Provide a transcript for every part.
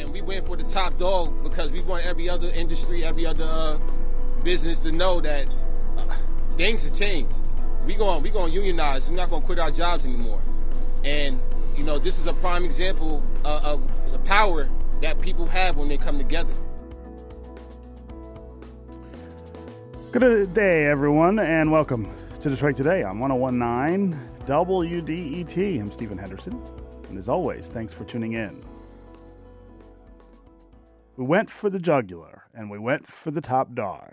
and we went for the top dog because we want every other industry, every other business to know that things have changed. We going unionize. We're not going to quit our jobs anymore. And this is a prime example of the power that people have when they come together. Good day, everyone, and welcome to Detroit Today on 101.9 WDET. I'm Stephen Henderson, and as always, thanks for tuning in. We went for the jugular, and we went for the top dog.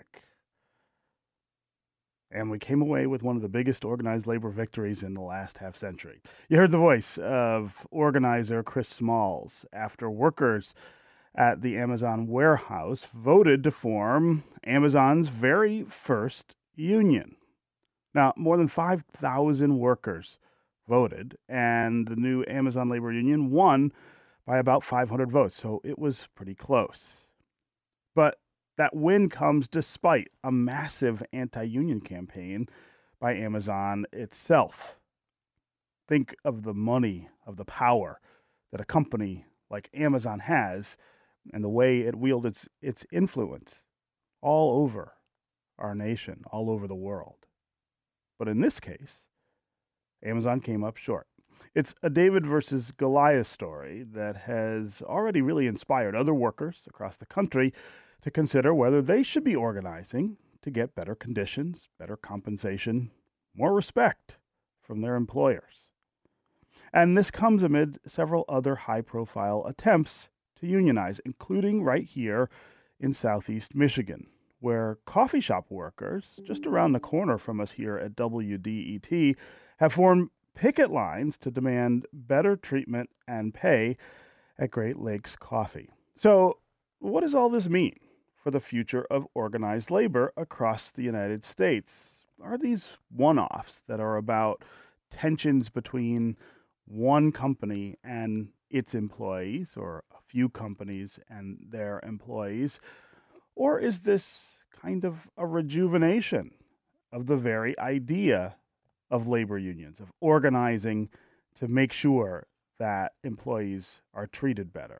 And we came away with one of the biggest organized labor victories in the last half century. You heard the voice of organizer Chris Smalls after workers at the Amazon warehouse voted to form Amazon's very first union. Now, more than 5,000 workers voted, and the new Amazon labor union won by about 500 votes, so it was pretty close. But that win comes despite a massive anti-union campaign by Amazon itself. Think of the money, of the power that a company like Amazon has and the way it wields its influence all over our nation, all over the world. But in this case, Amazon came up short. It's a David versus Goliath story that has already really inspired other workers across the country to consider whether they should be organizing to get better conditions, better compensation, more respect from their employers. And this comes amid several other high-profile attempts to unionize, including right here in Southeast Michigan, where coffee shop workers, just around the corner from us here at WDET, have formed picket lines to demand better treatment and pay at Great Lakes Coffee. So, what does all this mean for the future of organized labor across the United States? Are these one-offs that are about tensions between one company and its employees, or a few companies and their employees? Or is this kind of a rejuvenation of the very idea of labor unions, of organizing to make sure that employees are treated better?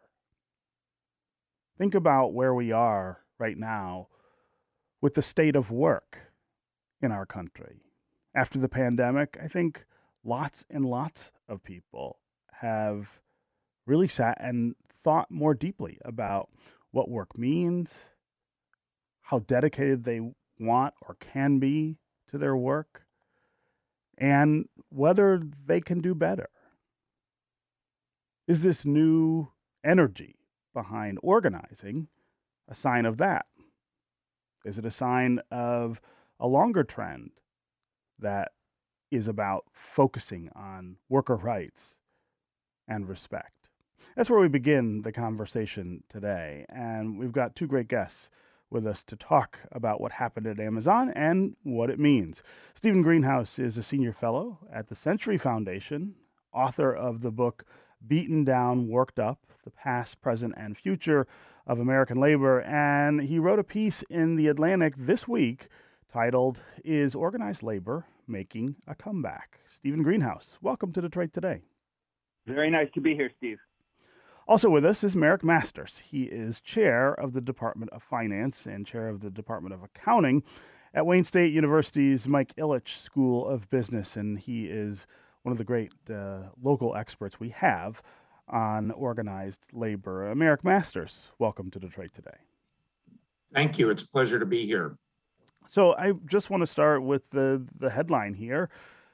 Think about where we are right now with the state of work in our country. After the pandemic, I think lots and lots of people have really sat and thought more deeply about what work means, how dedicated they want or can be to their work, and whether they can do better. Is this new energy behind organizing a sign of that? Is it a sign of a longer trend that is about focusing on worker rights and respect? That's where we begin the conversation today, and we've got two great guests with us to talk about what happened at Amazon and what it means. Stephen Greenhouse is a senior fellow at the Century Foundation, author of the book Beaten Down, Worked Up, The Past, Present, and Future of American Labor, and he wrote a piece in The Atlantic this week titled, Is Organized Labor Making a Comeback? Stephen Greenhouse, welcome to Detroit Today. Very nice to be here, Steve. Also with us is Merrick Masters. He is chair of the Department of Finance and chair of the Department of Accounting at Wayne State University's Mike Ilitch School of Business, and he is one of the great local experts we have on organized labor. Merrick Masters, welcome to Detroit Today. Thank you. It's a pleasure to be here. So I just want to start with the headline here.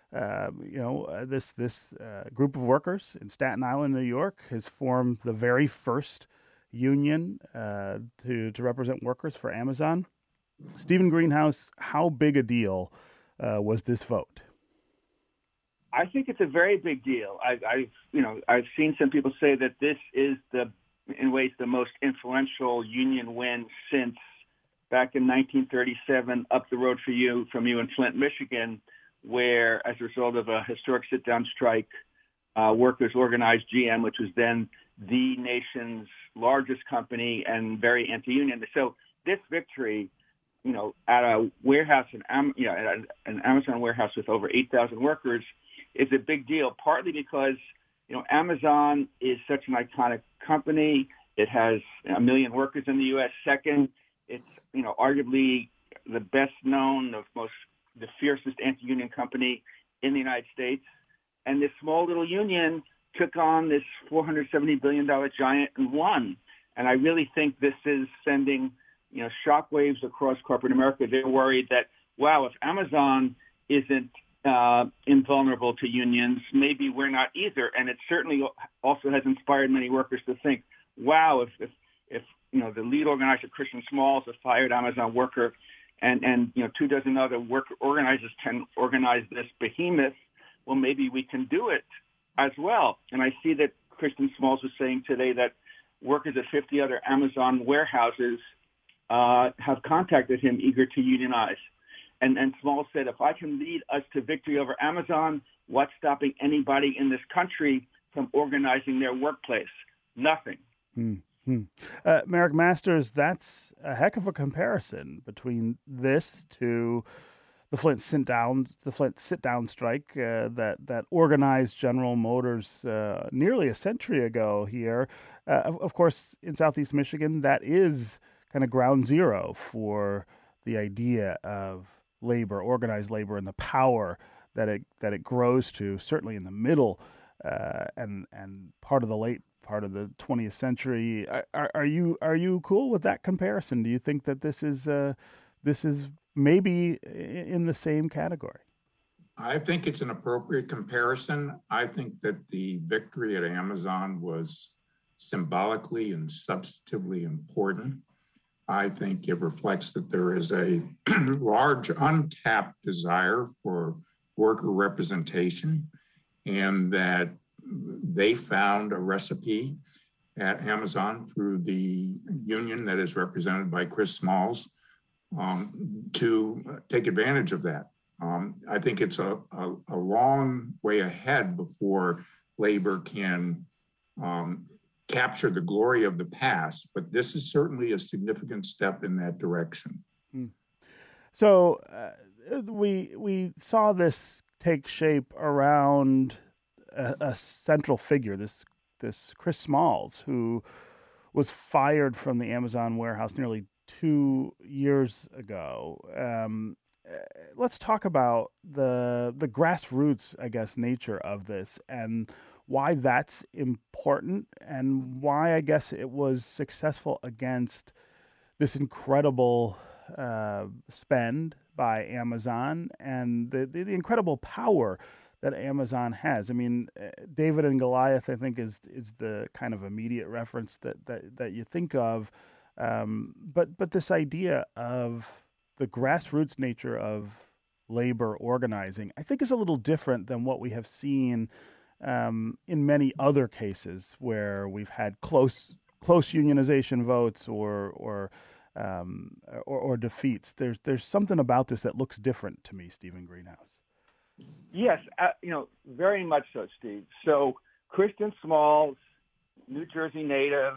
This group of workers in Staten Island, New York, has formed the very first union to represent workers for Amazon. Stephen Greenhouse, how big a deal was this vote? I think it's a very big deal. I've seen some people say that this is in ways the most influential union win since back in 1937, up the road from you in Flint, Michigan, where, as a result of a historic sit-down strike, workers organized GM, which was then the nation's largest company and very anti-union. So this victory, at a warehouse, at an Amazon warehouse with over 8,000 workers, is a big deal. Partly because Amazon is such an iconic company. It has 1 million workers in the U.S. Second, it's arguably the best known, the fiercest anti-union company in the United States. And this small little union took on this $470 billion giant and won. And I really think this is sending shockwaves across corporate America. They're worried that, wow, if Amazon isn't invulnerable to unions, maybe we're not either. And it certainly also has inspired many workers to think, wow, if the lead organizer, Christian Smalls, a fired Amazon worker, and 24 other worker organizers can organize this behemoth, well, maybe we can do it as well. And I see that Christian Smalls was saying today that workers at 50 other Amazon warehouses have contacted him eager to unionize. And Smalls said, if I can lead us to victory over Amazon, what's stopping anybody in this country from organizing their workplace? Nothing. Mm-hmm. Merrick Masters, that's a heck of a comparison between this to the Flint sit-down strike that organized General Motors nearly a century ago here. Of course, in Southeast Michigan, that is kind of ground zero for the idea of labor, organized labor, and the power that it grows to, certainly in the middle and part of the late part of the 20th century. Are you cool with that comparison? Do you think that this is maybe in the same category? I think it's an appropriate comparison. I think that the victory at Amazon was symbolically and substantively important. I think it reflects that there is a large untapped desire for worker representation, and that they found a recipe at Amazon through the union that is represented by Chris Smalls to take advantage of that. I think it's a long way ahead before labor can capture the glory of the past, but this is certainly a significant step in that direction. So we saw this take shape around a central figure, this Chris Smalls, who was fired from the Amazon warehouse nearly 2 years ago. Let's talk about the grassroots, I guess, nature of this and why that's important and why, I guess, it was successful against this incredible spend by Amazon and the incredible power that Amazon has. I mean, David and Goliath, I think, is the kind of immediate reference that you think of. But this idea of the grassroots nature of labor organizing, I think, is a little different than what we have seen in many other cases where we've had close unionization votes or defeats. There's something about this that looks different to me, Stephen Greenhouse. Yes, very much so, Steve. So Christian Smalls, New Jersey native,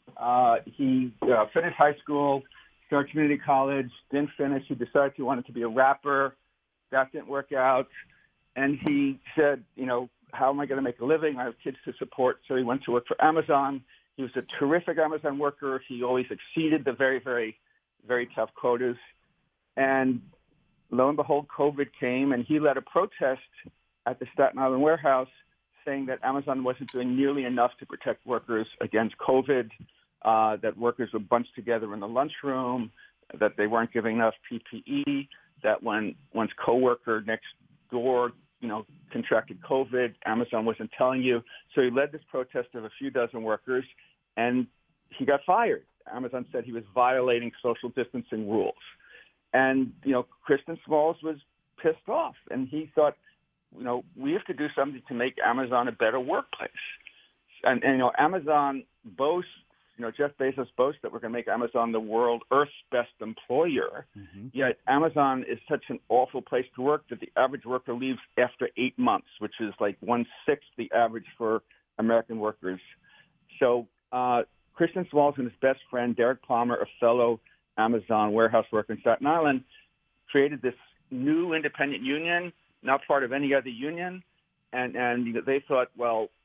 he finished high school, started community college, didn't finish. He decided he wanted to be a rapper. That didn't work out. And he said, how am I going to make a living? I have kids to support. So he went to work for Amazon. He was a terrific Amazon worker. He always exceeded the very, very, very tough quotas. And lo and behold, COVID came, and he led a protest at the Staten Island warehouse saying that Amazon wasn't doing nearly enough to protect workers against COVID, that workers were bunched together in the lunchroom, that they weren't giving enough PPE, that when one's coworker next door, contracted COVID, Amazon wasn't telling you. So he led this protest of a few dozen workers, and he got fired. Amazon said he was violating social distancing rules. And, Christian Smalls was pissed off, and he thought, we have to do something to make Amazon a better workplace. And Amazon boasts, Jeff Bezos boasts that we're going to make Amazon the Earth's best employer. Mm-hmm. Yet Amazon is such an awful place to work that the average worker leaves after 8 months, which is like 1/6 the average for American workers. So Christian Smalls and his best friend, Derek Palmer, a fellow Amazon warehouse worker in Staten Island, created this new independent union, not part of any other union. And they thought, well,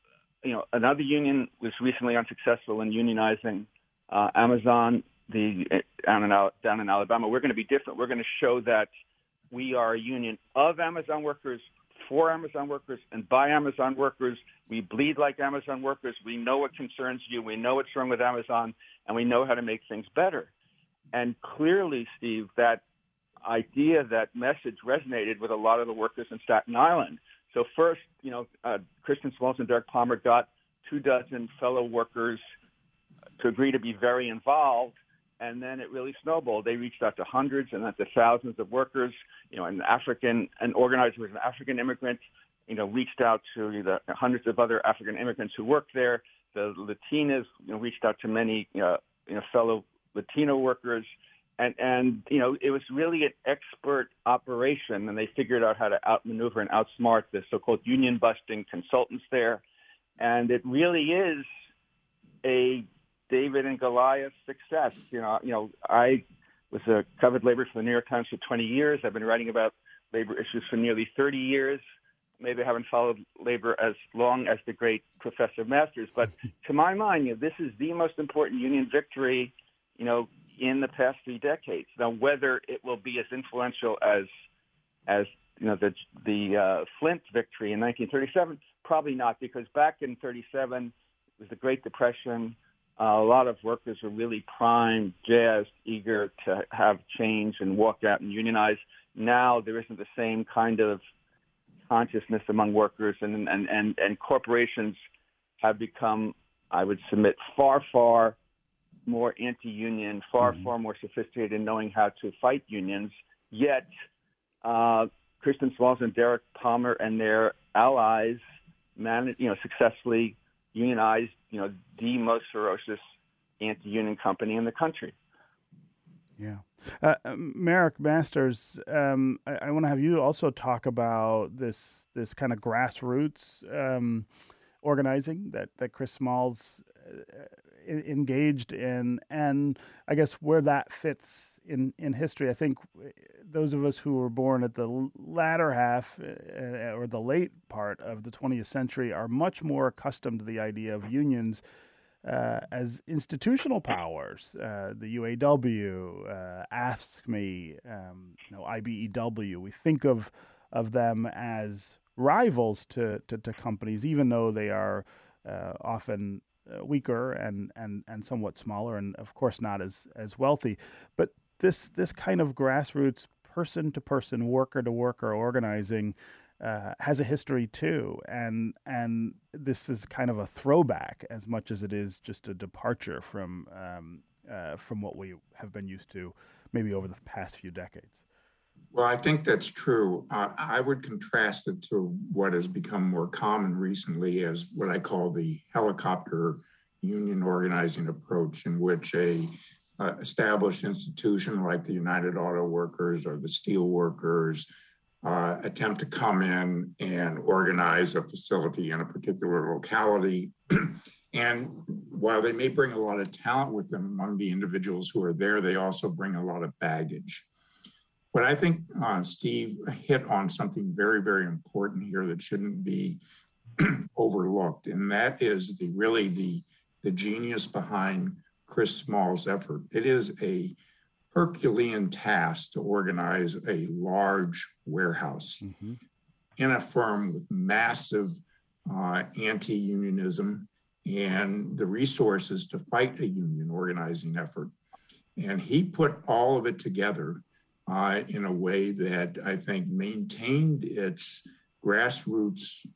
another union was recently unsuccessful in unionizing Amazon down in Alabama. We're going to be different. We're going to show that we are a union of Amazon workers, for Amazon workers, and by Amazon workers. We bleed like Amazon workers. We know what concerns you. We know what's wrong with Amazon, and we know how to make things better. And clearly, Steve, that idea, that message resonated with a lot of the workers in Staten Island. So first, Kristen Smalls and Derek Palmer got 24 fellow workers to agree to be very involved, and then it really snowballed. They reached out to hundreds and then to thousands of workers. An organizer who was an African immigrant, reached out to the hundreds of other African immigrants who worked there. The Latinas, reached out to many, fellow Latino workers. And it was really an expert operation, and they figured out how to outmaneuver and outsmart the so-called union-busting consultants there. And it really is a David and Goliath success. I was a covered labor for the New York Times for 20 years. I've been writing about labor issues for nearly 30 years. Maybe I haven't followed labor as long as the great Professor Masters, but to my mind, this is the most important union victory, in the past 3 decades. Now, whether it will be as influential as the Flint victory in 1937, probably not, because back in 37 was the Great Depression. A lot of workers were really primed, jazzed, eager to have change and walk out and unionize. Now there isn't the same kind of consciousness among workers, and corporations have become, I would submit, far more anti-union, far more sophisticated in knowing how to fight unions. Yet, Kristen Smalls and Derek Palmer and their allies successfully unionized, the most ferocious anti-union company in the country. Yeah. Merrick Masters, I want to have you also talk about this kind of grassroots organizing that Chris Smalls engaged in, and I guess where that fits in history. I think those of us who were born at the latter half or the late part of the 20th century are much more accustomed to the idea of unions as institutional powers. The UAW, AFSCME, IBEW. We think of them as rivals to companies, even though they are often weaker and somewhat smaller, and of course not as wealthy. But this kind of grassroots, person-to-person, worker-to-worker organizing has a history too, and this is kind of a throwback as much as it is just a departure from what we have been used to maybe over the past few decades. Well, I think that's true. I would contrast it to what has become more common recently as what I call the helicopter union organizing approach, in which a established institution like the United Auto Workers or the Steel Workers attempt to come in and organize a facility in a particular locality. And while they may bring a lot of talent with them among the individuals who are there, they also bring a lot of baggage. But I think Steve hit on something very, very important here that shouldn't be overlooked, and that is the genius behind Chris Small's effort. It is a Herculean task to organize a large warehouse in a firm with massive anti-unionism and the resources to fight a union organizing effort. And he put all of it together in a way that I think maintained its grassroots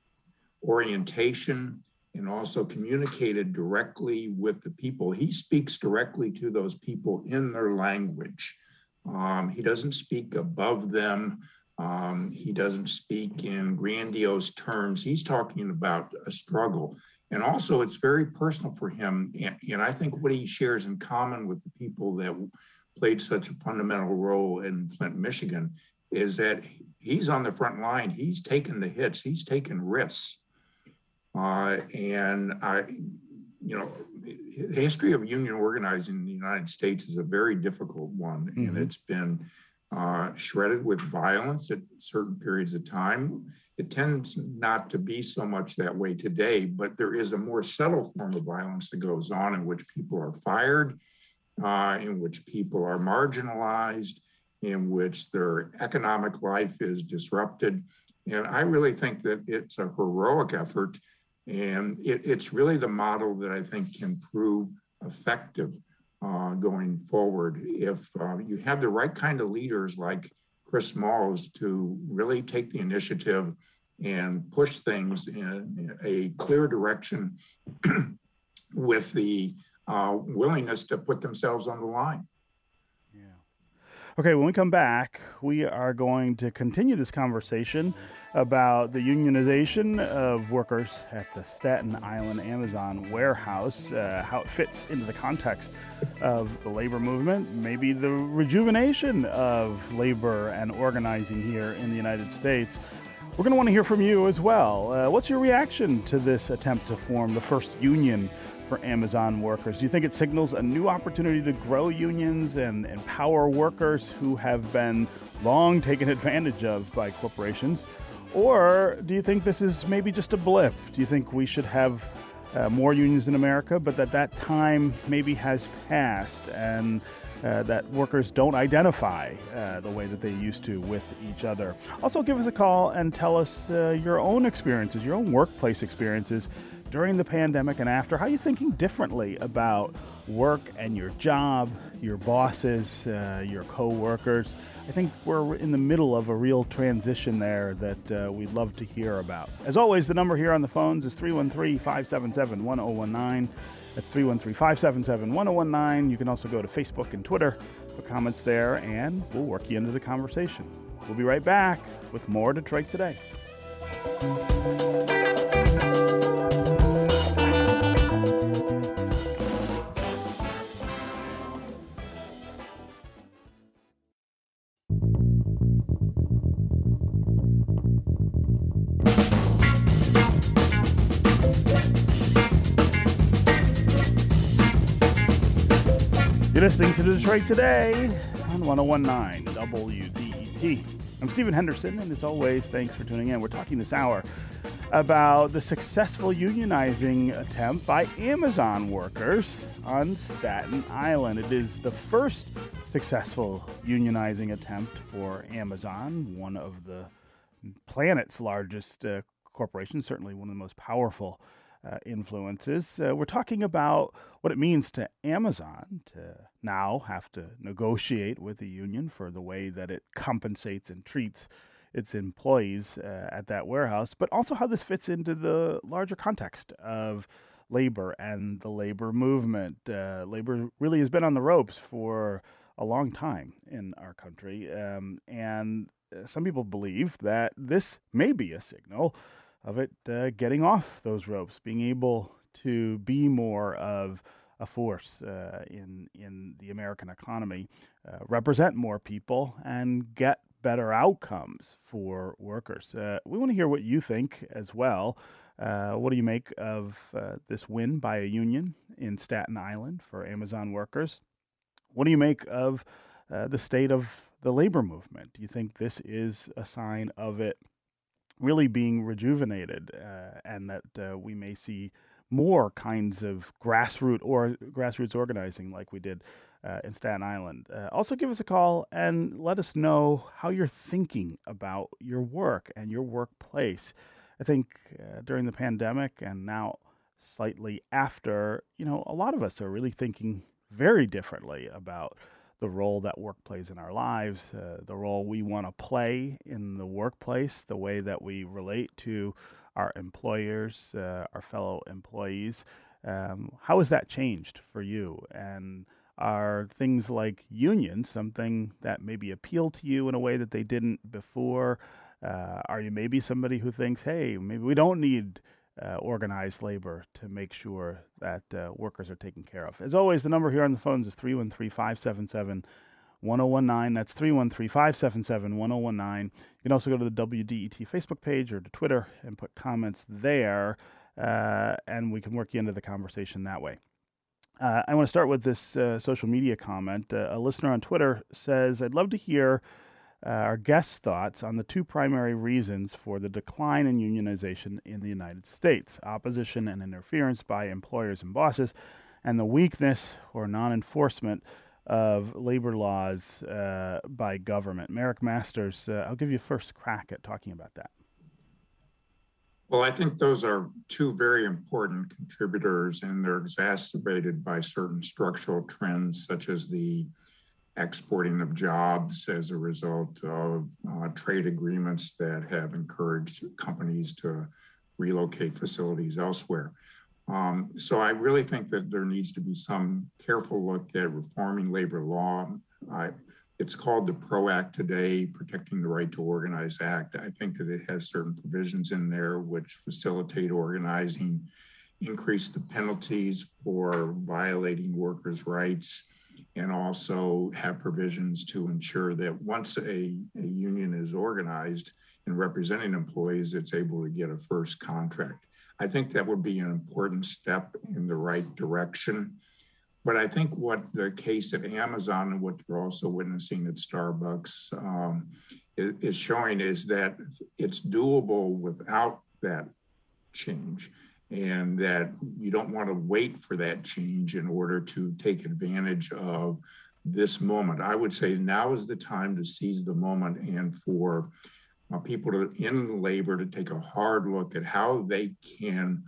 orientation and also communicated directly with the people. He speaks directly to those people in their language. He doesn't speak above them. He doesn't speak in grandiose terms. He's talking about a struggle. And also it's very personal for him. And I think what he shares in common with the people that played such a fundamental role in Flint, Michigan, is that he's on the front line. He's taken the hits. He's taken risks. The history of union organizing in the United States is a very difficult one, and it's been shredded with violence at certain periods of time. It tends not to be so much that way today, but there is a more subtle form of violence that goes on in which people are fired, in which people are marginalized, in which their economic life is disrupted. And I really think that it's a heroic effort, and it's really the model that I think can prove effective going forward. If you have the right kind of leaders like Chris Smalls to really take the initiative and push things in a clear direction with the willingness to put themselves on the line. Yeah. Okay, when we come back, we are going to continue this conversation about the unionization of workers at the Staten Island Amazon warehouse, how it fits into the context of the labor movement, maybe the rejuvenation of labor and organizing here in the United States. We're going to want to hear from you as well. What's your reaction to this attempt to form the first union for Amazon workers? Do you think it signals a new opportunity to grow unions and empower workers who have been long taken advantage of by corporations? Or do you think this is maybe just a blip? Do you think we should have more unions in America, but that time maybe has passed and that workers don't identify the way that they used to with each other? Also, give us a call and tell us your own experiences, your own workplace experiences during the pandemic and after. How are you thinking differently about work and your job, your bosses, your co-workers? I think we're in the middle of a real transition there that we'd love to hear about. As always, the number here on the phones is 313-577-1019. That's 313-577-1019. You can also go to Facebook and Twitter for comments there, and we'll work you into the conversation. We'll be right back with more Detroit Today. You're listening to Detroit Today on 1019 WDET. I'm Stephen Henderson, and as always, thanks for tuning in. We're talking this hour about the successful unionizing attempt by Amazon workers on Staten Island. It is the first successful unionizing attempt for Amazon, one of the planet's largest corporations, certainly one of the most powerful influences. We're talking about what it means to Amazon to now have to negotiate with the union for the way that it compensates and treats its employees at that warehouse, but also how this fits into the larger context of labor and the labor movement. Labor really has been on the ropes for a long time in our country, and some people believe that this may be a signal of it getting off those ropes, being able to be more of a force in the American economy, represent more people, and get better outcomes for workers. We want to hear what you think as well. What do you make of this win by a union in Staten Island for Amazon workers? What do you make of the state of the labor movement? Do you think this is a sign of it really being rejuvenated and that we may see more kinds of grassroots organizing like we did in Staten Island? Also give us a call and let us know how you're thinking about your work and your workplace. I think during the pandemic and now slightly after, a lot of us are really thinking very differently about the role that work plays in our lives, the role we want to play in the workplace, the way that we relate to our employers, our fellow employees. How has that changed for you? And are things like unions something that maybe appeal to you in a way that they didn't before? Are you maybe somebody who thinks, hey, maybe we don't need organized labor to make sure that workers are taken care of? As always, the number here on the phones is 313-577-1019. That's 313-577-1019. You can also go to the WDET Facebook page or to Twitter and put comments there, and we can work you into the conversation that way. I want to start with this social media comment. A listener on Twitter says, I'd love to hear our guest's thoughts on the two primary reasons for the decline in unionization in the United States: opposition and interference by employers and bosses, and the weakness or non-enforcement of labor laws by government. Merrick Masters, I'll give you first crack at talking about that. Well, I think those are two very important contributors, and they're exacerbated by certain structural trends, such as the exporting of jobs as a result of trade agreements that have encouraged companies to relocate facilities elsewhere. So I really think that there needs to be some careful look at reforming labor law. It's called the PRO Act today, Protecting the Right to Organize Act. I think that it has certain provisions in there which facilitate organizing, increase the penalties for violating workers' rights, and also have provisions to ensure that once a union is organized and representing employees, it's able to get a first contract. I think that would be an important step in the right direction. But I think what the case at Amazon and what you're also witnessing at Starbucks is showing is that it's doable without that change, and that you don't want to wait for that change in order to take advantage of this moment. I would say now is the time to seize the moment and for people in labor to take a hard look at how they can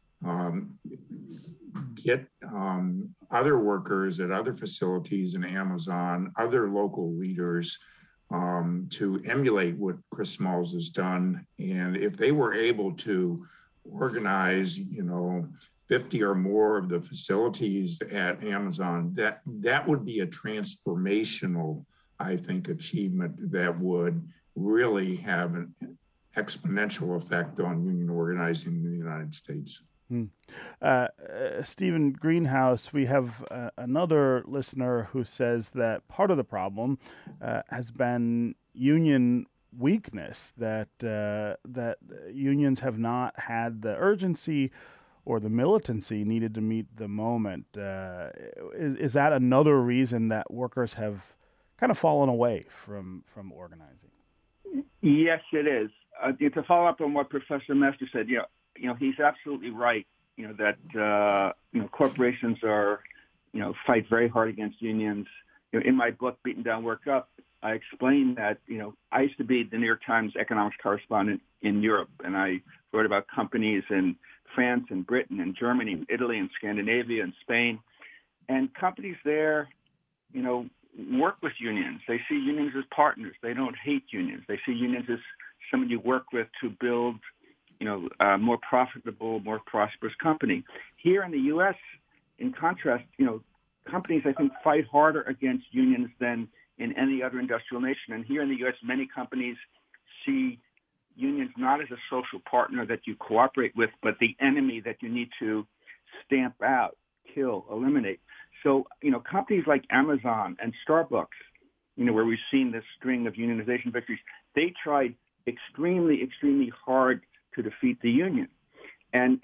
get other workers at other facilities in Amazon, other local leaders to emulate what Chris Smalls has done. And if they were able to organize, 50 or more of the facilities at Amazon, that would be a transformational, I think, achievement that would really have an exponential effect on union organizing in the United States. Stephen Greenhouse, we have another listener who says that part of the problem has been union weakness, that unions have not had the urgency or the militancy needed to meet the moment. Is that another reason that workers have kind of fallen away from organizing? Yes, it is. To follow up on what Professor Masters said, he's absolutely right. That corporations are, fight very hard against unions. In my book, Beaten Down, Work Up, I explain that, I used to be the New York Times economics correspondent in Europe, and I wrote about companies in France and Britain and Germany and Italy and Scandinavia and Spain. And companies there, work with unions. They see unions as partners. They don't hate unions. They see unions as somebody you work with to build, a more profitable, more prosperous company. Here in the U.S., in contrast, companies, I think, fight harder against unions than in any other industrial nation. And here in the U.S., many companies see unions not as a social partner that you cooperate with, but the enemy that you need to stamp out, kill, eliminate. So, companies like Amazon and Starbucks, where we've seen this string of unionization victories, they tried extremely, extremely hard to defeat the union. And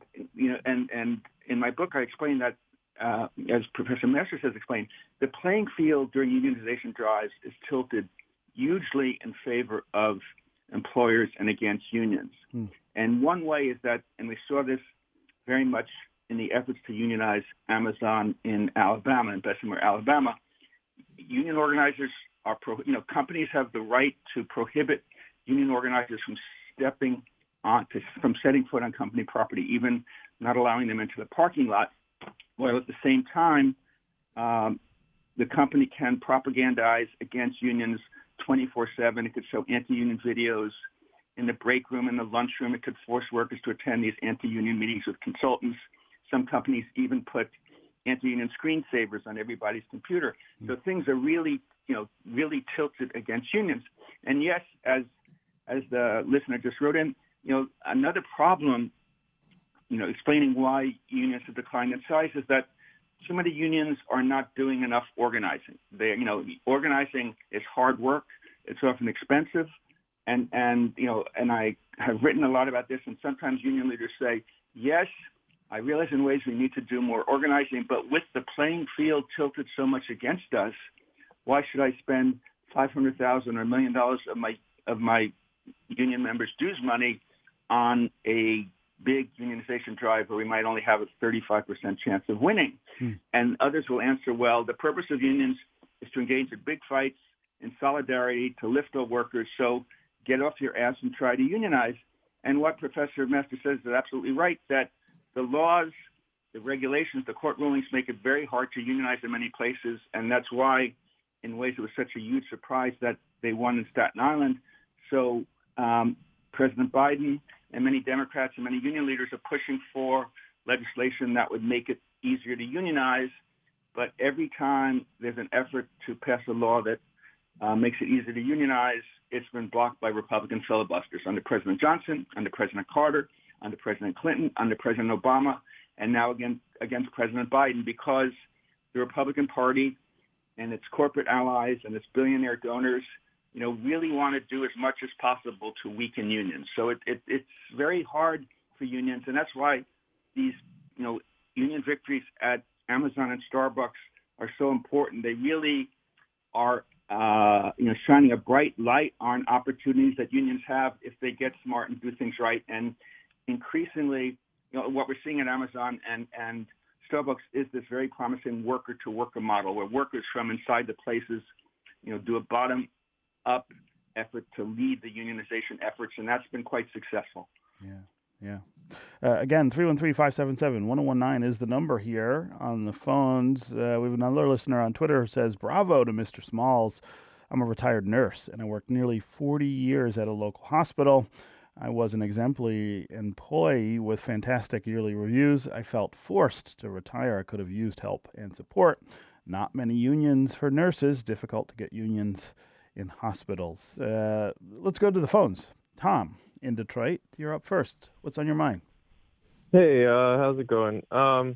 in my book, I explain that, as Professor Masters has explained, the playing field during unionization drives is tilted hugely in favor of employers and against unions. And one way is that, and we saw this very much in the efforts to unionize Amazon in Alabama, in Bessemer, Alabama, union organizers are, companies have the right to prohibit union organizers from from setting foot on company property, even not allowing them into the parking lot, while at the same time, the company can propagandize against unions 24/7. It could show anti-union videos in the break room, in the lunchroom. It could force workers to attend these anti-union meetings with consultants. Some companies even put anti-union screensavers on everybody's computer. So things are really, really tilted against unions. And yes, as the listener just wrote in, another problem, explaining why unions have declined in size is that too many unions are not doing enough organizing. Organizing is hard work. It's often expensive. And I have written a lot about this, and sometimes union leaders say, yes, I realize in ways we need to do more organizing, but with the playing field tilted so much against us, why should I spend $500,000 or $1 million of my union members' dues money on a big unionization drive where we might only have a 35% chance of winning. And others will answer, well, the purpose of unions is to engage in big fights in solidarity to lift all workers, so get off your ass and try to unionize. And what Professor Mester says is absolutely right, that the laws, the regulations, the court rulings make it very hard to unionize in many places, and that's why, in ways, it was such a huge surprise that they won in Staten Island. So President Biden and many Democrats and many union leaders are pushing for legislation that would make it easier to unionize. But every time there's an effort to pass a law that makes it easier to unionize, it's been blocked by Republican filibusters under President Johnson, under President Carter, under President Clinton, under President Obama, and now again against President Biden, because the Republican Party and its corporate allies and its billionaire donors, really want to do as much as possible to weaken unions. So it's very hard for unions, and that's why these, union victories at Amazon and Starbucks are so important. They really are, shining a bright light on opportunities that unions have if they get smart and do things right. And increasingly, what we're seeing at Amazon and Starbucks is this very promising worker-to-worker model where workers from inside the places, do a bottom-up effort to lead the unionization efforts, and that's been quite successful. Yeah. Again, 313-577-1019 is the number here on the phones. We have another listener on Twitter who says, bravo to Mr. Smalls. I'm a retired nurse, and I worked nearly 40 years at a local hospital. I was an exemplary employee with fantastic yearly reviews. I felt forced to retire. I could have used help and support. Not many unions for nurses. Difficult to get unions in hospitals. Let's go to the phones. Tom in Detroit, you're up first. What's on your mind? Hey, how's it going? I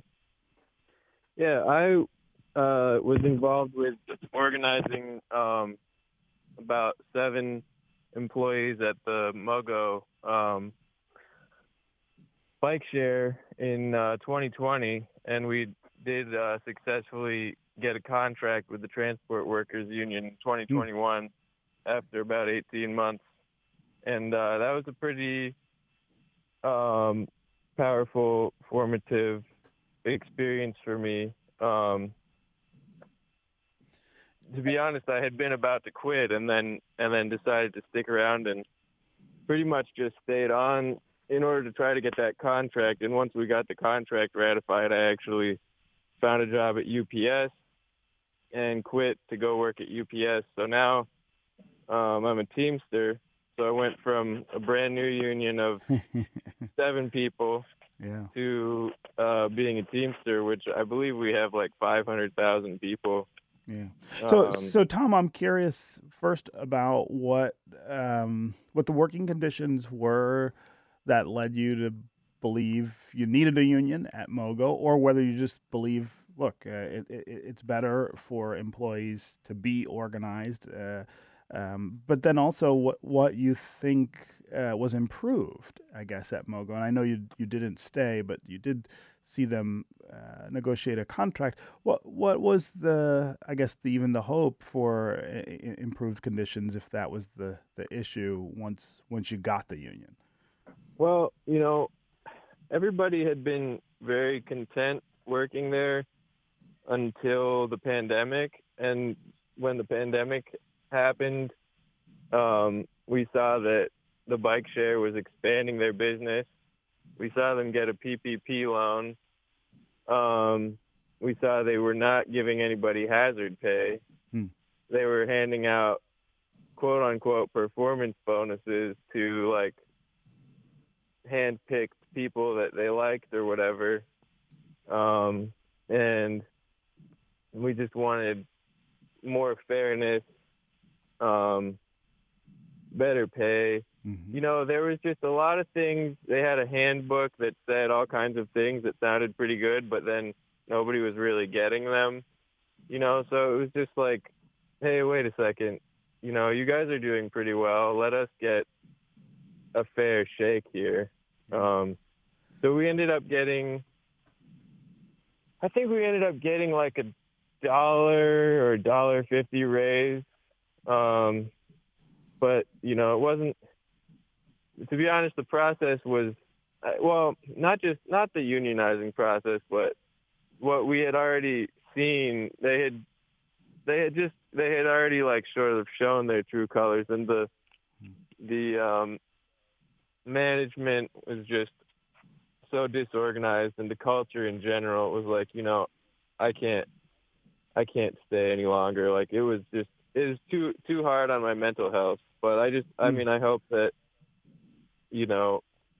was involved with organizing about 7 employees at the Mogo bike share in 2020, and we did successfully get a contract with the Transport Workers Union in 2021 after about 18 months. And that was a pretty powerful, formative experience for me. To be honest, I had been about to quit and then decided to stick around and pretty much just stayed on in order to try to get that contract. And once we got the contract ratified, I actually found a job at UPS and quit to go work at UPS. So now I'm a Teamster. So I went from a brand new union of 7 people to being a Teamster, which I believe we have like 500,000 people. Yeah. So Tom, I'm curious first about what the working conditions were that led you to believe you needed a union at Mogo, or whether you just believe, look, it's better for employees to be organized. But then also what you think was improved, I guess, at Mogo. And I know you didn't stay, but you did see them negotiate a contract. What was the hope for improved conditions, if that was the issue once you got the union? Well, everybody had been very content working there until the pandemic. And when the pandemic happened, we saw that the bike share was expanding their business. We saw them get a PPP loan. We saw they were not giving anybody hazard pay. They were handing out quote unquote performance bonuses to like hand-picked people that they liked or whatever. And we just wanted more fairness, better pay. There was just a lot of things. They had a handbook that said all kinds of things that sounded pretty good, but then nobody was really getting them. So it was just like, hey, wait a second. You guys are doing pretty well. Let us get a fair shake here. So we ended up getting like $1 or $1.50 raise But, you know, it wasn't, to be honest, the process was, well, not the unionizing process, but what we had already seen, they had already like sort of shown their true colors, and the management was just so disorganized, and the culture in general was like, you know, I can't stay any longer. Like it was too hard on my mental health. But I mean, I hope that, you know,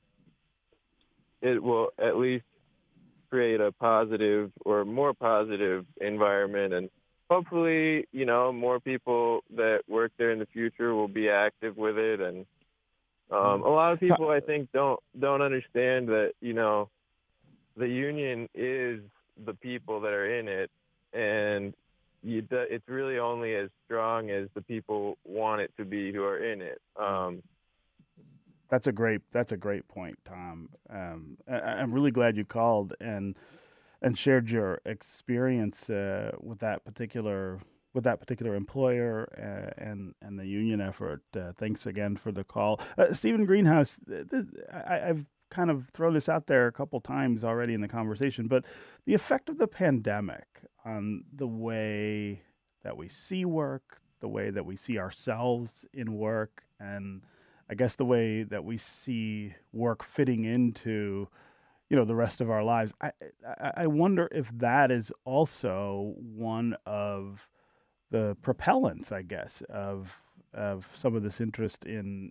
it will at least create a positive or more positive environment, and hopefully, you know, more people that work there in the future will be active with it. And a lot of people, I think, don't understand that, you know, the union is the people that are in it, and it's really only as strong as the people want it to be who are in it. That's a great point, Tom. I'm really glad you called and shared your experience with that particular employer and the union effort. Thanks again for the call, Stephen Greenhouse. I've kind of thrown this out there a couple times already in the conversation, but the effect of the pandemic on the way that we see work, the way that we see ourselves in work, and I guess the way that we see work fitting into, you know, the rest of our lives. I wonder if that is also one of the propellants, I guess, of some of this interest in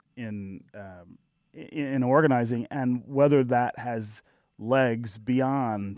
organizing, and whether that has legs beyond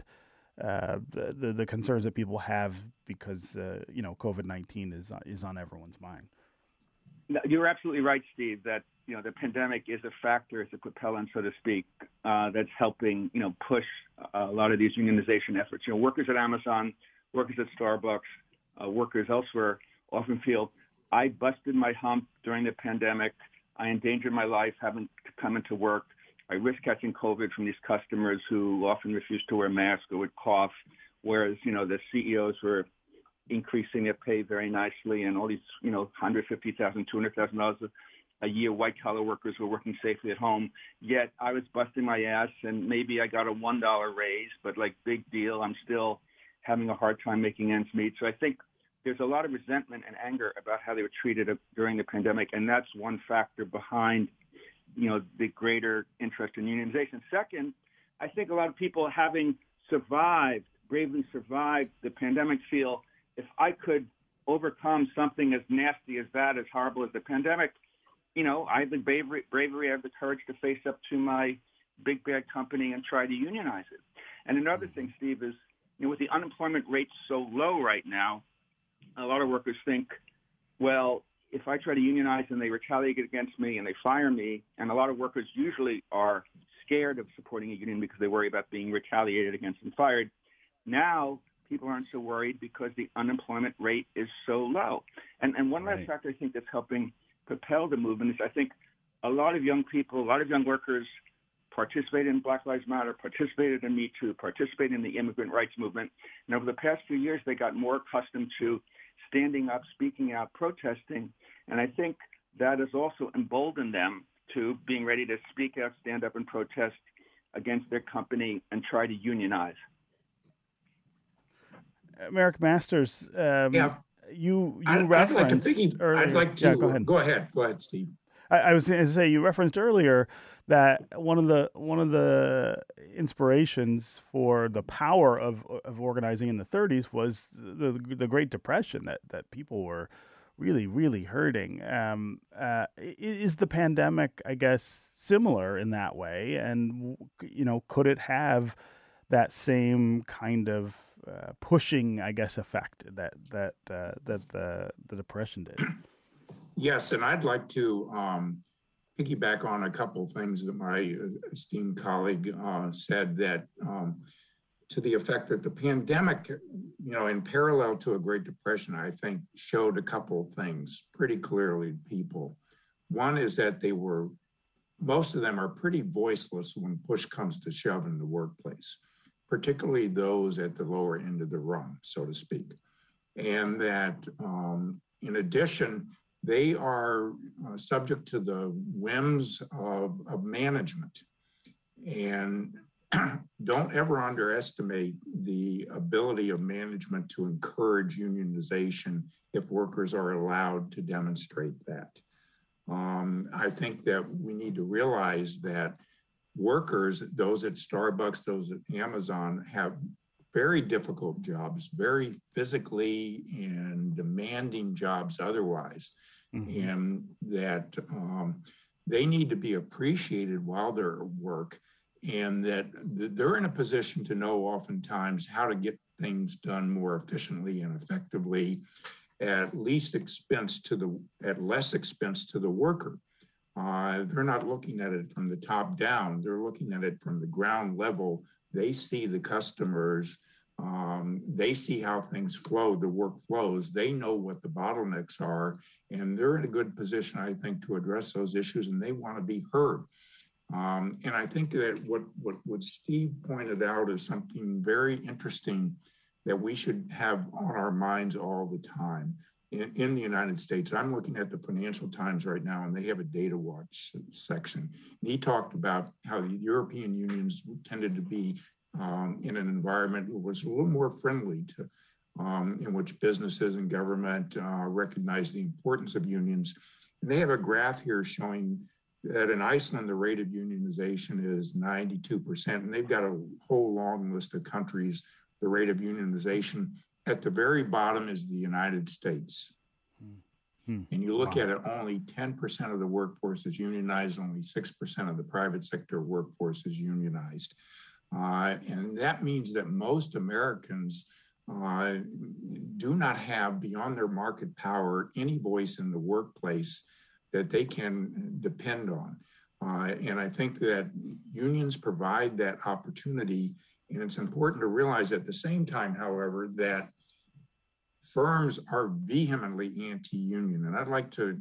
the concerns that people have because you know, COVID-19 is on everyone's mind. You're absolutely right, Steve, that, you know, the pandemic is a factor, it's a propellant, so to speak, that's helping, you know, push a lot of these unionization efforts. You know, workers at Amazon, workers at Starbucks, workers elsewhere often feel, I busted my hump during the pandemic. I endangered my life having to come into work. I risk catching COVID from these customers who often refuse to wear masks or would cough, whereas, you know, the CEOs were increasing their pay very nicely, and all these, you know, $150,000, $200,000 a year white-collar workers were working safely at home. Yet I was busting my ass, and maybe I got a $1 raise, but like, big deal, I'm still having a hard time making ends meet. So I think there's a lot of resentment and anger about how they were treated during the pandemic, and that's one factor behind, you know, the greater interest in unionization. Second, I think a lot of people, having bravely survived the pandemic, feel, if I could overcome something as nasty as that, as horrible as the pandemic, you know, I have the bravery, I have the courage to face up to my big bad company and try to unionize it. And another thing, Steve, is, you know, with the unemployment rate so low right now, a lot of workers think, well, if I try to unionize and they retaliate against me and they fire me, and a lot of workers usually are scared of supporting a union because they worry about being retaliated against and fired. Now, people aren't so worried because the unemployment rate is so low. And one last factor I think that's helping propel the movement is, I think, a lot of young people, a lot of young workers participated in Black Lives Matter, participated in Me Too, participated in the immigrant rights movement. And over the past few years, they got more accustomed to standing up, speaking out, protesting. And I think that has also emboldened them to being ready to speak out, stand up, and protest against their company and try to unionize. Merrick Masters, you referenced earlier. I'd like to go ahead. Go ahead, Steve. I was going to say, you referenced earlier that one of the inspirations for the power of organizing in the 30s was the Great Depression, that people were really, really hurting. Is the pandemic, I guess, similar in that way? And, you know, could it have that same kind of pushing, I guess, effect that the Depression did? Yes, and I'd like to piggyback on a couple of things that my esteemed colleague said, that to the effect that the pandemic, you know, in parallel to a Great Depression, I think showed a couple of things pretty clearly to people. One is that most of them are pretty voiceless when push comes to shove in the workplace, particularly those at the lower end of the rung, so to speak. And that in addition, they are subject to the whims of management. And don't ever underestimate the ability of management to encourage unionization if workers are allowed to demonstrate that. I think that we need to realize that workers, those at Starbucks, those at Amazon, have very difficult jobs, very physically and demanding jobs otherwise, and that they need to be appreciated while they're at work, and that they're in a position to know oftentimes how to get things done more efficiently and effectively at less expense to the worker. They're not looking at it from the top down. They're looking at it from the ground level. They see the customers. They see how things flow, the work flows. They know what the bottlenecks are, and they're in a good position, I think, to address those issues, and they want to be heard. And I think that what Steve pointed out is something very interesting that we should have on our minds all the time. In the United States, I'm looking at the Financial Times right now, and they have a data watch section. And he talked about how the European unions tended to be in an environment that was a little more friendly to, in which businesses and government recognize the importance of unions. And they have a graph here showing that in Iceland, the rate of unionization is 92%, and they've got a whole long list of countries, the rate of unionization. At the very bottom is the United States. And you look at it, only 10% of the workforce is unionized, only 6% of the private sector workforce is unionized. And that means that most Americans do not have, beyond their market power, any voice in the workplace that they can depend on. And I think that unions provide that opportunity. And it's important to realize at the same time, however, that firms are vehemently anti-union. And I'd like to,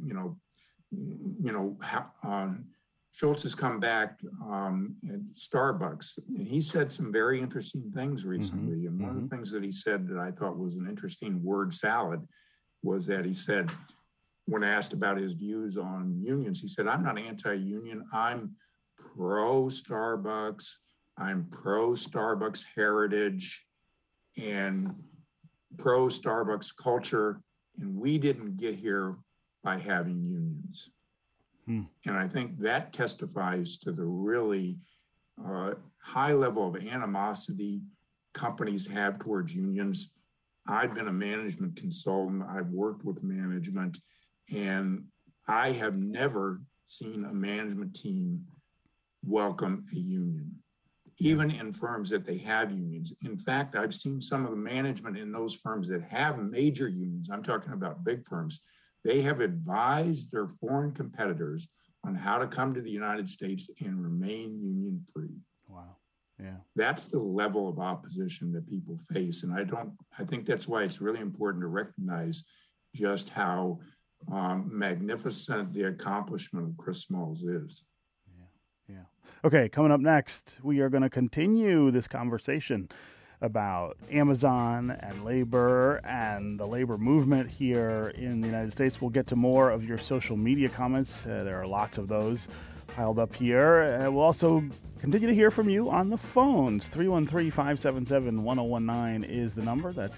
Schultz has come back at Starbucks, and he said some very interesting things recently. And one of the things that he said that I thought was an interesting word salad was that he said, when asked about his views on unions, he said, I'm not anti-union, I'm pro-Starbucks, I'm pro-Starbucks heritage and pro-Starbucks culture, and we didn't get here by having unions. And I think that testifies to the really high level of animosity companies have towards unions. I've been a management consultant, I've worked with management, and I have never seen a management team welcome a union, even in firms that they have unions. In fact, I've seen some of the management in those firms that have major unions, I'm talking about big firms, they have advised their foreign competitors on how to come to the United States and remain union free. Wow. Yeah. That's the level of opposition that people face. And I think that's why it's really important to recognize just how magnificent the accomplishment of Chris Smalls is. Yeah. Okay, coming up next, we are going to continue this conversation about Amazon and labor and the labor movement here in the United States. We'll get to more of your social media comments. There are lots of those piled up here. We'll also continue to hear from you on the phones. 313-577-1019 is the number. That's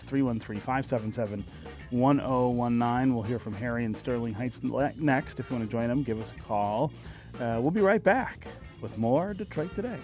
313-577-1019. We'll hear from Harry in Sterling Heights next. If you want to join them, give us a call. We'll be right back with more Detroit Today.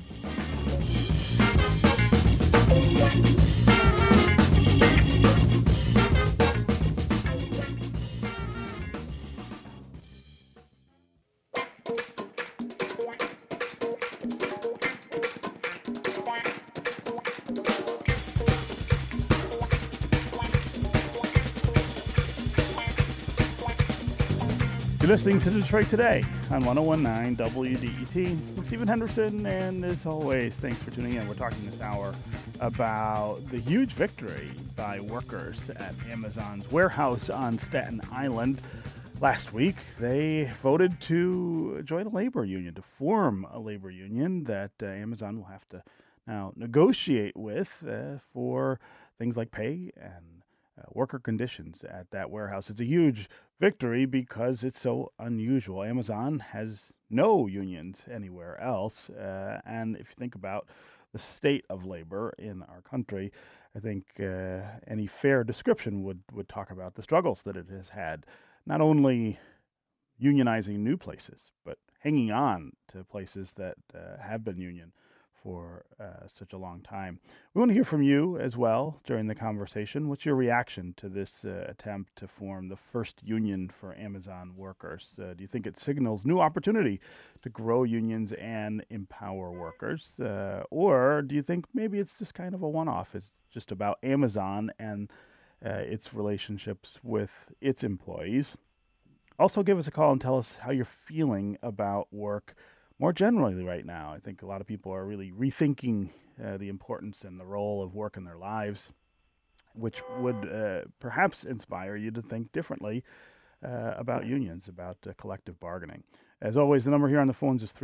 You're listening to Detroit Today on 101.9 WDET. I'm Stephen Henderson, and as always, thanks for tuning in. We're talking this hour about the huge victory by workers at Amazon's warehouse on Staten Island. Last week, they voted to join a labor union, to form a labor union that Amazon will have to now negotiate with for things like pay and worker conditions at that warehouse. It's a huge victory because it's so unusual. Amazon has no unions anywhere else. And if you think about the state of labor in our country, I think any fair description would talk about the struggles that it has had, not only unionizing new places, but hanging on to places that have been union for such a long time. We want to hear from you as well during the conversation. What's your reaction to this attempt to form the first union for Amazon workers? Do you think it signals new opportunity to grow unions and empower workers? Or do you think maybe it's just kind of a one-off? It's just about Amazon and its relationships with its employees? Also, give us a call and tell us how you're feeling about work more generally right now. I think a lot of people are really rethinking the importance and the role of work in their lives, which would perhaps inspire you to think differently about unions, about collective bargaining. As always, the number here on the phones is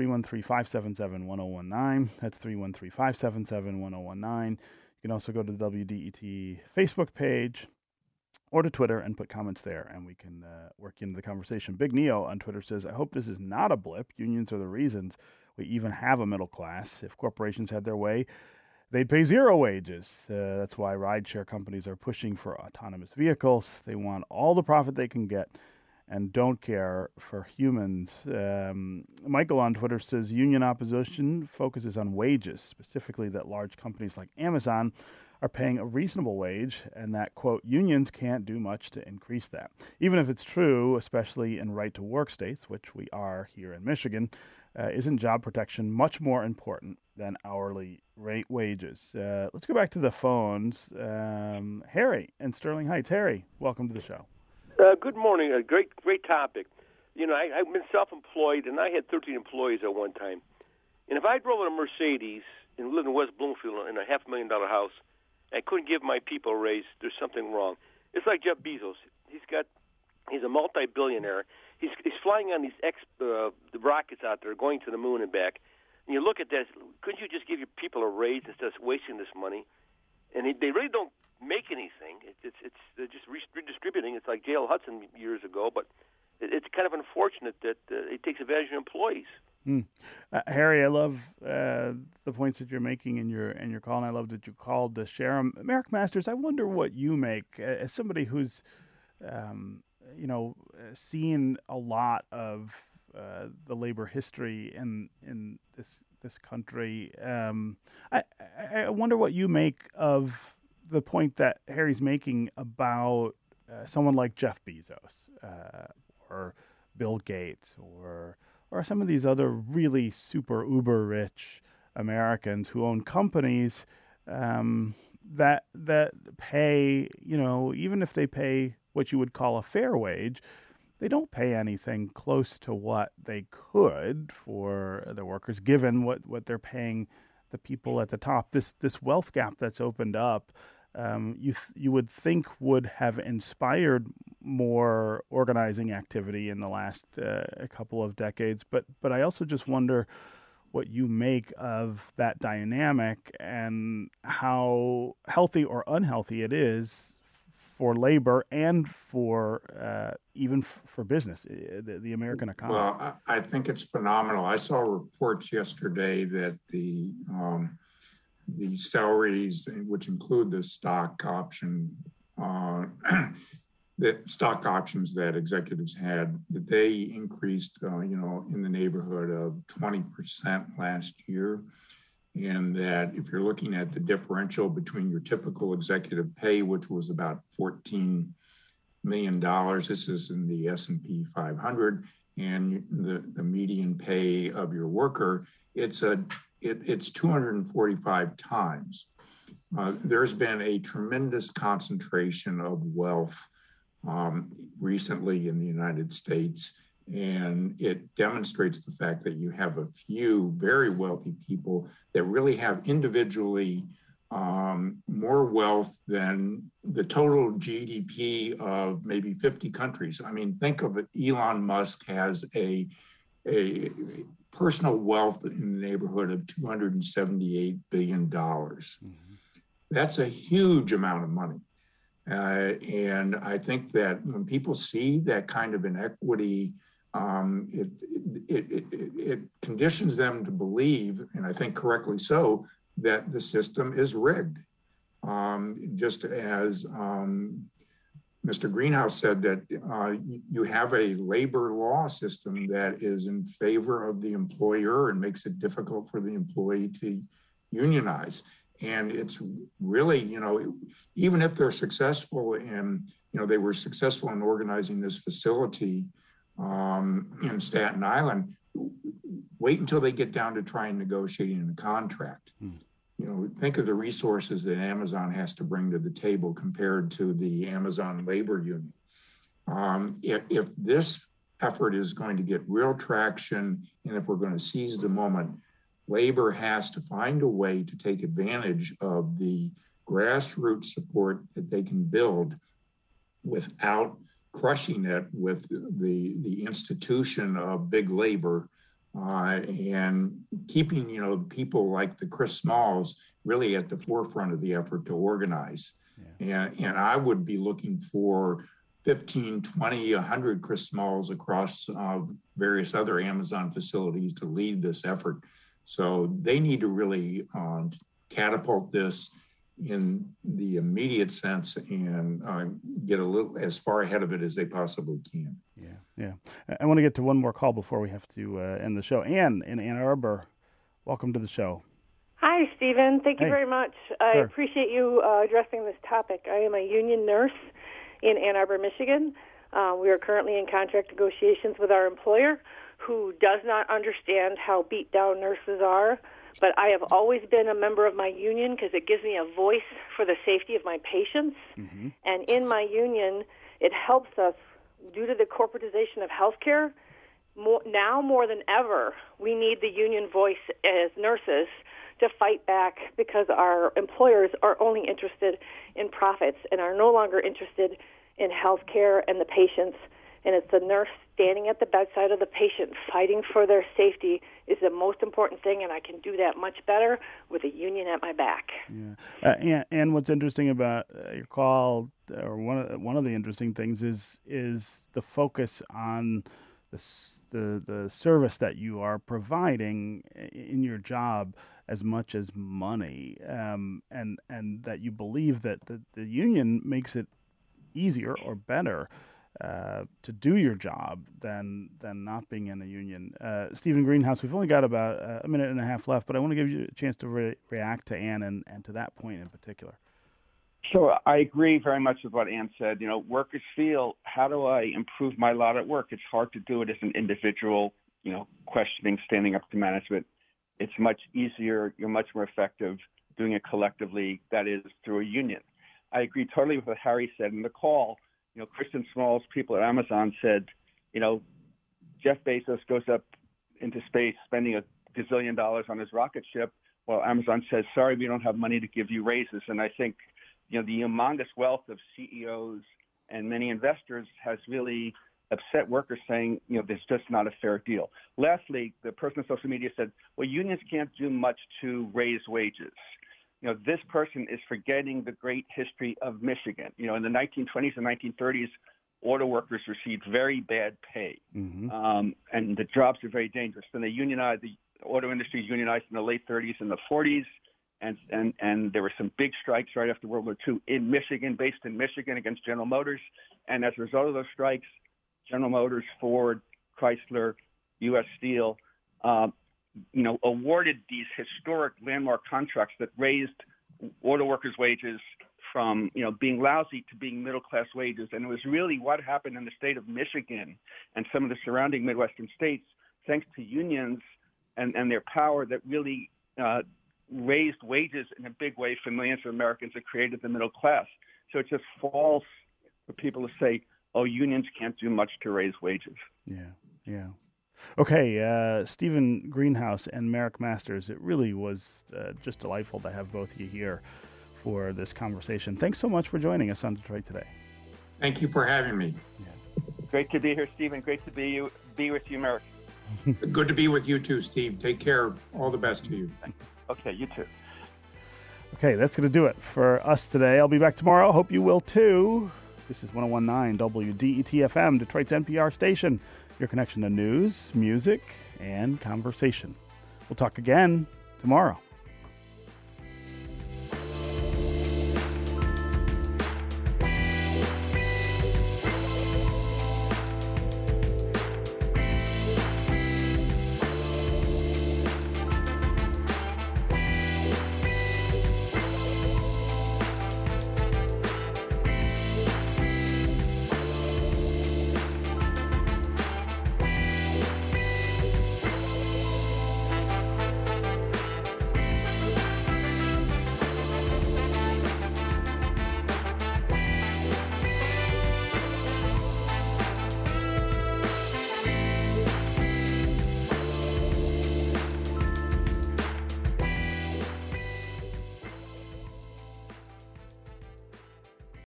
313-577-1019. That's 313-577-1019. You can also go to the WDET Facebook page or to Twitter and put comments there, and we can work into the conversation. Big Neo on Twitter says, I hope this is not a blip. Unions are the reasons we even have a middle class. If corporations had their way, they'd pay zero wages. That's why rideshare companies are pushing for autonomous vehicles. They want all the profit they can get and don't care for humans. Michael on Twitter says, union opposition focuses on wages, specifically that large companies like Amazon are paying a reasonable wage, and that, quote, unions can't do much to increase that. Even if it's true, especially in right-to-work states, which we are here in Michigan, isn't job protection much more important than hourly rate wages? Let's go back to the phones. Harry in Sterling Heights. Harry, welcome to the show. Good morning. A great topic. You know, I've been self-employed, and I had 13 employees at one time. And if I drove in a Mercedes and lived in West Bloomfield in a $500,000 house, I couldn't give my people a raise, there's something wrong. It's like Jeff Bezos. He's a multi-billionaire. He's flying on these the rockets out there, going to the moon and back. And you look at that, couldn't you just give your people a raise instead of wasting this money? And they really don't make anything. They're just redistributing. It's like J.L. Hudson years ago, but it's kind of unfortunate that it takes advantage of employees. Harry, I love the points that you're making in your call, and I love that you called to share them. Merrick Masters, I wonder what you make as somebody who's, seen a lot of the labor history in this country. I wonder what you make of the point that Harry's making about someone like Jeff Bezos or Bill Gates or some of these other really super uber rich Americans who own companies that pay, even if they pay what you would call a fair wage, they don't pay anything close to what they could for their workers, given what they're paying the people at the top. This wealth gap that's opened up, you would think would have inspired more organizing activity in the last a couple of decades. But I also just wonder what you make of that dynamic and how healthy or unhealthy it is for labor and for even for business, the American economy. Well, I think it's phenomenal. I saw reports yesterday that the salaries, which include the stock option, the stock options that executives had, that they increased, in the neighborhood of 20% last year. And that if you're looking at the differential between your typical executive pay, which was about $14 million, this is in the S&P 500, and the median pay of your worker, it's 245 times. There's been a tremendous concentration of wealth recently in the United States, and it demonstrates the fact that you have a few very wealthy people that really have individually more wealth than the total GDP of maybe 50 countries. I mean, think of it, Elon Musk has a personal wealth in the neighborhood of $278 billion. Mm-hmm. That's a huge amount of money. And I think that when people see that kind of inequity, it conditions them to believe, and I think correctly so, that the system is rigged. Just as Mr. Greenhouse said, that you have a labor law system that is in favor of the employer and makes it difficult for the employee to unionize. And it's really, even if they're successful in, they were successful in organizing this facility in Staten Island, wait until they get down to trying negotiating a contract. Think of the resources that Amazon has to bring to the table compared to the Amazon labor union. If this effort is going to get real traction, and if we're going to seize the moment, labor has to find a way to take advantage of the grassroots support that they can build without crushing it with the institution of big labor, and keeping, people like the Chris Smalls really at the forefront of the effort to organize. Yeah. And I would be looking for 15, 20, 100 Chris Smalls across various other Amazon facilities to lead this effort. So they need to really catapult this in the immediate sense and get a little as far ahead of it as they possibly can. Yeah. I want to get to one more call before we have to end the show. Ann in Ann Arbor, welcome to the show. Hi, Stephen. Thank you very much. I Sure. appreciate you addressing this topic. I am a union nurse in Ann Arbor, Michigan. We are currently in contract negotiations with our employer, who does not understand how beat down nurses are. But I have always been a member of my union because it gives me a voice for the safety of my patients. Mm-hmm. And in my union, it helps us, due to the corporatization of healthcare, now more than ever, we need the union voice as nurses to fight back, because our employers are only interested in profits and are no longer interested in healthcare and the patients. And it's the nurse standing at the bedside of the patient fighting for their safety is the most important thing, and I can do that much better with a union at my back. Yeah. And what's interesting about your call, or one of the interesting things is the focus on the service that you are providing in your job as much as money, and that you believe that the union makes it easier or better to do your job than not being in a union. Stephen Greenhouse, we've only got about a minute and a half left, but I want to give you a chance to react to Ann and to that point in particular. Sure. I agree very much with what Ann said. Workers feel, how do I improve my lot at work? It's hard to do it as an individual, questioning, standing up to management. It's much easier. You're much more effective doing it collectively, that is, through a union. I agree totally with what Harry said in the call. Kristen Smalls, people at Amazon said, Jeff Bezos goes up into space spending $1 gazillion on his rocket ship, while Amazon says, sorry, we don't have money to give you raises. And I think, the humongous wealth of CEOs and many investors has really upset workers, saying, there's just not a fair deal. Lastly, the person on social media said, well, unions can't do much to raise wages. This person is forgetting the great history of Michigan. In the 1920s and 1930s, auto workers received very bad pay, and the jobs are very dangerous. Then they unionized, the auto industry unionized in the late 30s and the 40s, and there were some big strikes right after World War II in Michigan, based in Michigan, against General Motors. And as a result of those strikes, General Motors, Ford, Chrysler, U.S. Steel, awarded these historic landmark contracts that raised auto workers' wages from, being lousy to being middle-class wages. And it was really what happened in the state of Michigan and some of the surrounding Midwestern states, thanks to unions and their power, that really raised wages in a big way for millions of Americans that created the middle class. So it's just false for people to say, oh, unions can't do much to raise wages. Yeah. Okay, Stephen Greenhouse and Merrick Masters, it really was just delightful to have both of you here for this conversation. Thanks so much for joining us on Detroit Today. Thank you for having me. Yeah. Great to be here, Stephen. Great to be with you, Merrick. Good to be with you too, Steve. Take care. All the best to you. Okay, you too. Okay, that's going to do it for us today. I'll be back tomorrow. Hope you will too. This is 101.9 WDET-FM, Detroit's NPR station. Your connection to news, music, and conversation. We'll talk again tomorrow.